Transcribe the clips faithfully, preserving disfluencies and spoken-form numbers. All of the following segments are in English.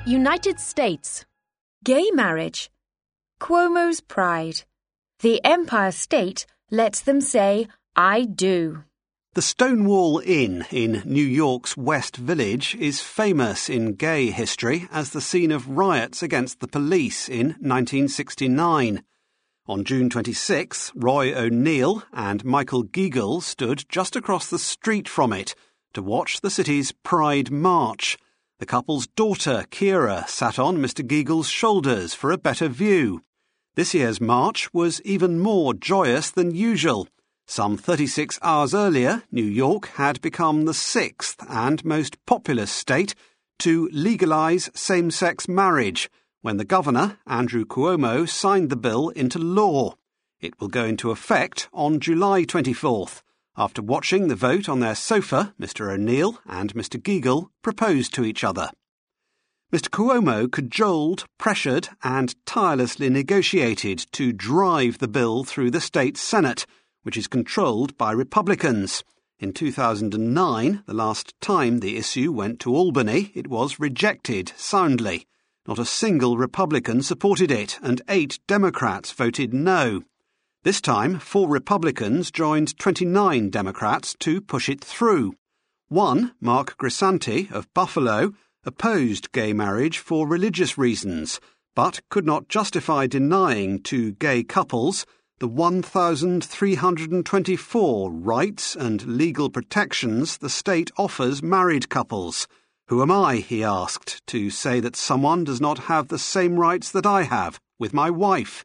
United States. Gay marriage. Cuomo's pride. The Empire State lets them say, I do. The Stonewall Inn in New York's West Village is famous in gay history as the scene of riots against the police in nineteen sixty-nine. On June twenty-sixth, Roy O'Neill and Michael Giggle stood just across the street from it to watch the city's Pride March. The couple's daughter, Kira, sat on Mister Giggle's shoulders for a better view. This year's march was even more joyous than usual. Some thirty-six hours earlier, New York had become the sixth and most populous state to legalise same-sex marriage when the governor, Andrew Cuomo, signed the bill into law. It will go into effect on July twenty-fourth. After watching the vote on their sofa, Mister O'Neill and Mister Giggle proposed to each other. Mister Cuomo cajoled, pressured and tirelessly negotiated to drive the bill through the state Senate, which is controlled by Republicans. In two thousand nine, the last time the issue went to Albany, it was rejected soundly. Not a single Republican supported it, and eight Democrats voted no. This time, four Republicans joined twenty-nine Democrats to push it through. One, Mark Grisanti of Buffalo, opposed gay marriage for religious reasons, but could not justify denying to gay couples the one thousand three hundred twenty-four rights and legal protections the state offers married couples. Who am I, he asked, to say that someone does not have the same rights that I have with my wife?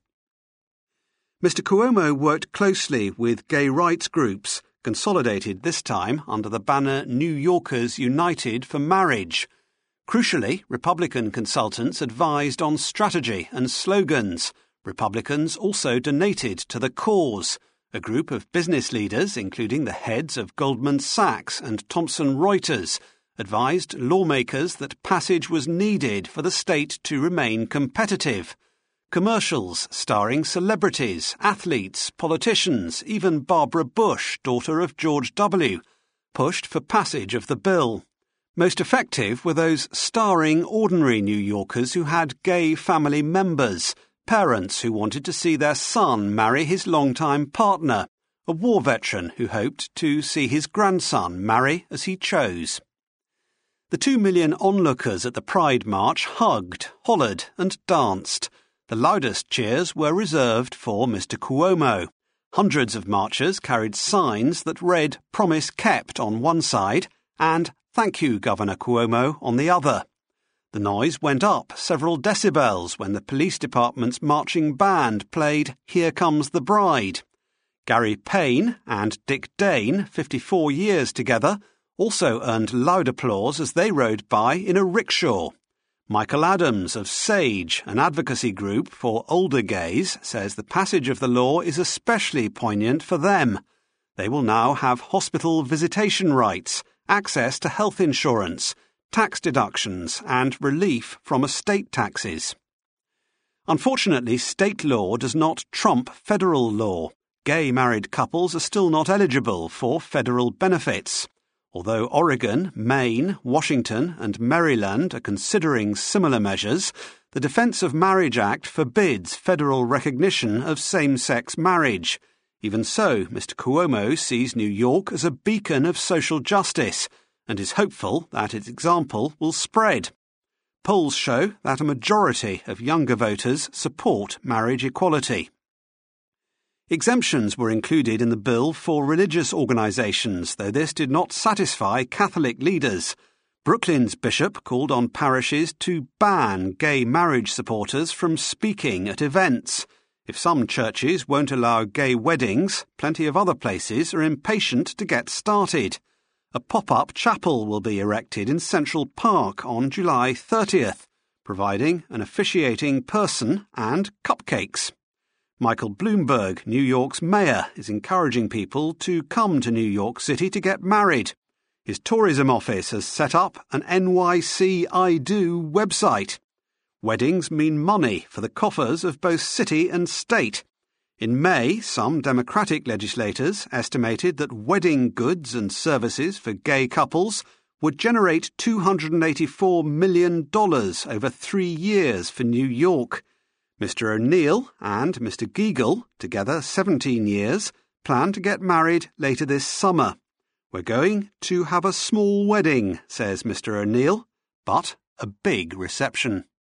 Mister Cuomo worked closely with gay rights groups, consolidated this time under the banner New Yorkers United for Marriage. Crucially, Republican consultants advised on strategy and slogans. Republicans also donated to the cause. A group of business leaders, including the heads of Goldman Sachs and Thomson Reuters, advised lawmakers that passage was needed for the state to remain competitive. Commercials starring celebrities, athletes, politicians, even Barbara Bush, daughter of George W., pushed for passage of the bill. Most effective were those starring ordinary New Yorkers who had gay family members, parents who wanted to see their son marry his longtime partner, a war veteran who hoped to see his grandson marry as he chose. The two million onlookers at the Pride March hugged, hollered and danced. The loudest cheers were reserved for Mister Cuomo. Hundreds of marchers carried signs that read "Promise Kept" on one side and "Thank you, Governor Cuomo" on the other. The noise went up several decibels when the police department's marching band played "Here Comes the Bride." Gary Payne and Dick Dane, fifty-four years together, also earned loud applause as they rode by in a rickshaw. Michael Adams of SAGE, an advocacy group for older gays, says the passage of the law is especially poignant for them. They will now have hospital visitation rights, access to health insurance, tax deductions and relief from estate taxes. Unfortunately, state law does not trump federal law. Gay married couples are still not eligible for federal benefits. Although Oregon, Maine, Washington and Maryland are considering similar measures, the Defense of Marriage Act forbids federal recognition of same-sex marriage. Even so, Mister Cuomo sees New York as a beacon of social justice and is hopeful that its example will spread. Polls show that a majority of younger voters support marriage equality. Exemptions were included in the bill for religious organisations, though this did not satisfy Catholic leaders. Brooklyn's bishop called on parishes to ban gay marriage supporters from speaking at events. If some churches won't allow gay weddings, plenty of other places are impatient to get started. A pop-up chapel will be erected in Central Park on July thirtieth, providing an officiating person and cupcakes. Michael Bloomberg, New York's mayor, is encouraging people to come to New York City to get married. His tourism office has set up an N Y C I Do website. Weddings mean money for the coffers of both city and state. In May, some Democratic legislators estimated that wedding goods and services for gay couples would generate two hundred eighty-four million dollars over three years for New York. Mister O'Neill and Mister Giegel, together seventeen years, plan to get married later this summer. We're going to have a small wedding, says Mister O'Neill, but a big reception.